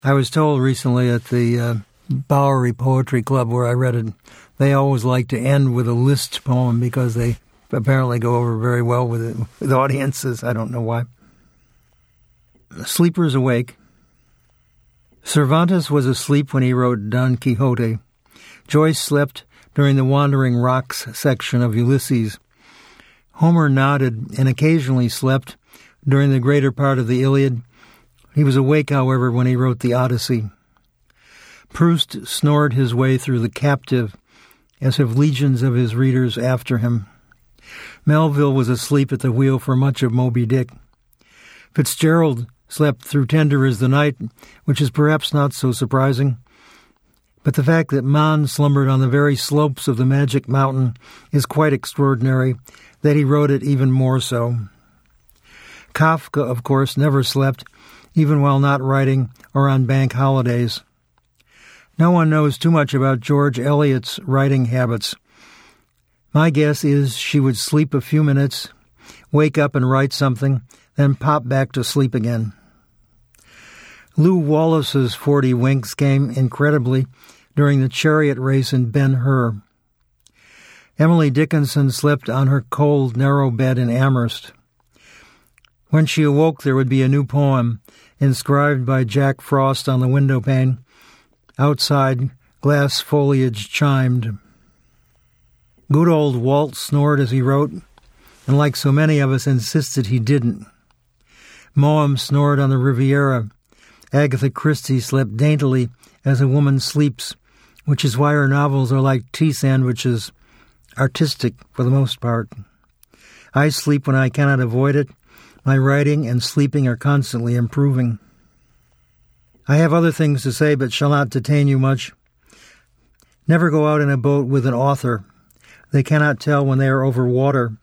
I was told recently at the Bowery Poetry Club where I read it, they always like to end with a list poem because they apparently go over very well with audiences. I don't know why. Sleepers Awake. Cervantes was asleep when he wrote Don Quixote. Joyce slept during the Wandering Rocks section of Ulysses. Homer nodded and occasionally slept during the greater part of the Iliad. He was awake, however, when he wrote the Odyssey. Proust snored his way through The Captive, as have legions of his readers after him. Melville was asleep at the wheel for much of Moby Dick. Fitzgerald slept through Tender is the Night, which is perhaps not so surprising. But the fact that Mann slumbered on the very slopes of the Magic Mountain is quite extraordinary, that he wrote it even more so. Kafka, of course, never slept, even while not writing or on bank holidays. No one knows too much about George Eliot's writing habits. My guess is she would sleep a few minutes, wake up and write something, then pop back to sleep again. Lew Wallace's 40 winks came, incredibly, during the chariot race in Ben-Hur. Emily Dickinson slept on her cold, narrow bed in Amherst. When she awoke, there would be a new poem, inscribed by Jack Frost on the windowpane. Outside, glass foliage chimed. Good old Walt snored as he wrote, and like so many of us, insisted he didn't. Maugham snored on the Riviera. Agatha Christie slept daintily as a woman sleeps, which is why her novels are like tea sandwiches, artistic for the most part. I sleep when I cannot avoid it. My writing and sleeping are constantly improving. I have other things to say, but shall not detain you much. Never go out in a boat with an author. They cannot tell when they are over water.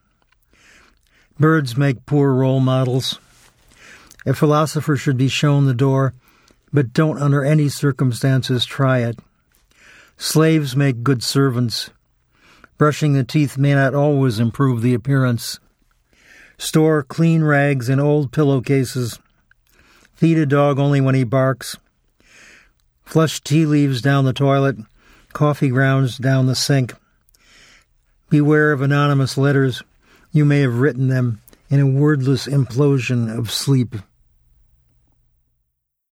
Birds make poor role models. A philosopher should be shown the door, but don't under any circumstances try it. Slaves make good servants. Brushing the teeth may not always improve the appearance. Store clean rags in old pillowcases. Feed a dog only when he barks. Flush tea leaves down the toilet, coffee grounds down the sink. Beware of anonymous letters. You may have written them in a wordless implosion of sleep.